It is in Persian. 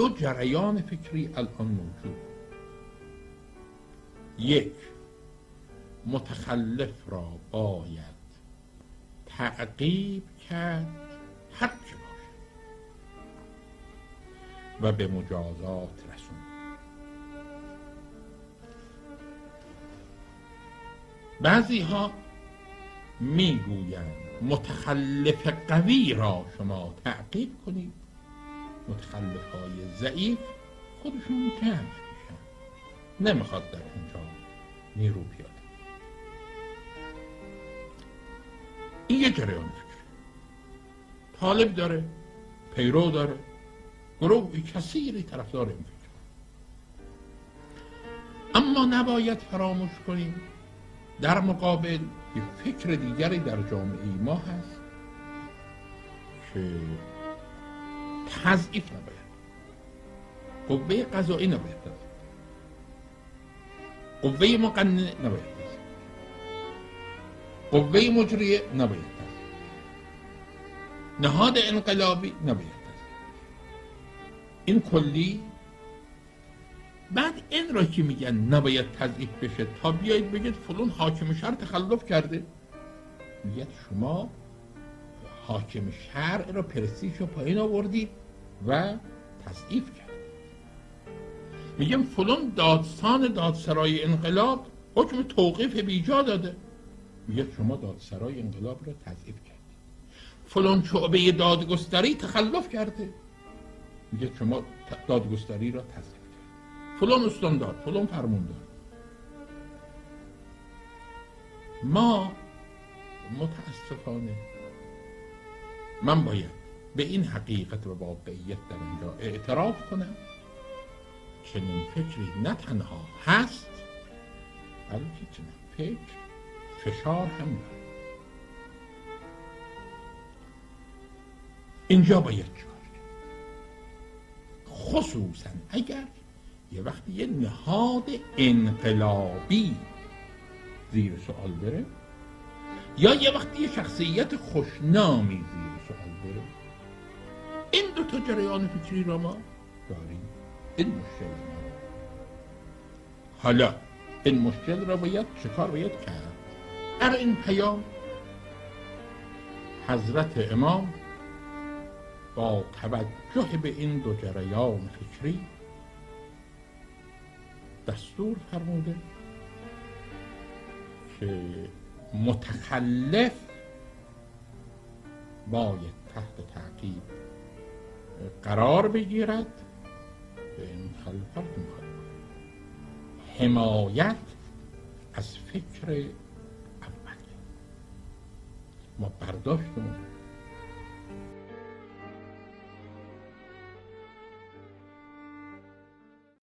دو جریان فکری الان موجود. یک، متخلف را باید تعقیب کرد هر چه باشد و به مجازات رسوند. بعضی ها میگویند متخلف قوی را شما تعقیب کنید، متخلف های ضعیف خودشون جمع میشن، نمیخواد در اونجا نیرو بیاد. این یه جریان فکری طالب داره، پیرو داره، گروه کثیری طرفدار این فکر. اما نباید فراموش کنیم در مقابل یه فکر دیگری در جامعه ما هست که تضعیف نباید، قوه قضایی نباید دست، قوه مقننه نباید دست، قوه مجریه نباید دست، نهاد انقلابی نباید دست. این کلی. بعد این را که میگن نباید تضعیف بشه، تا بیایید بگید فلان حاکم شهر تخلف کرده، میگید شما حاکم شهر را پرستیژ رو پایین آوردید و تضعیف کرد. میگم فلان دادستان دادسرای انقلاب حکم توقیف بیجا داده، میگید شما دادسرای انقلاب را تضعیف کردید. فلان شعبه دادگستری تخلف کرده، میگید شما دادگستری را تضعیف کرد. فلان استاندار، فلان فرماندار. ما متاسفانه، من باید به این حقیقت و واقعیت در اینجا اعتراف کنم، چنین فکری نه تنها هست بلکه چنین فشار هم داره. اینجا باید چکار کرد، خصوصا اگر یه وقتی یه نهاد انقلابی زیر سوال بره یا یه وقتی یه شخصیت خوشنامی زیر سوال بره. این دو تا جریان فکری را ما داریم. این مشکل ما. حالا این مشکل را باید چکار باید کرد؟ در این پیام حضرت امام با توجه به این دو جریان فکری دستور فرموده که متخلف باید تحت تعقیب قرار بگیرد. به این مخالفت حمایت از فکر اول ما برداشتمون